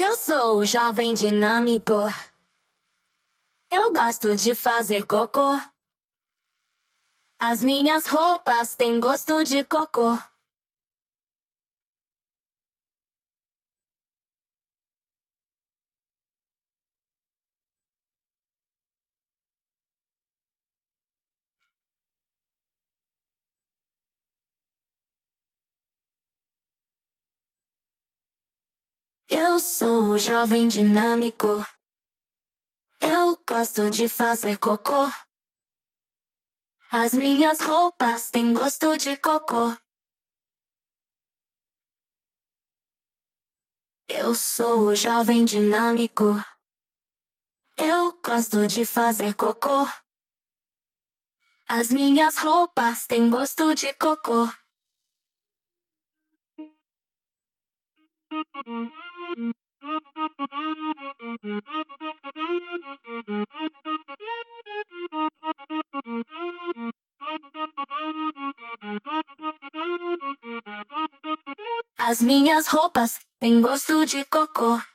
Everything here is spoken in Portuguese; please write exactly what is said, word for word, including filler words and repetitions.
Eu sou o jovem dinâmico. Eu gosto de fazer cocô. As minhas roupas têm gosto de cocô. Eu sou o jovem dinâmico. Eu gosto de fazer cocô. As minhas roupas têm gosto de cocô. Eu sou o jovem dinâmico. Eu gosto de fazer cocô. As minhas roupas têm gosto de cocô. As minhas roupas têm gosto de cocô.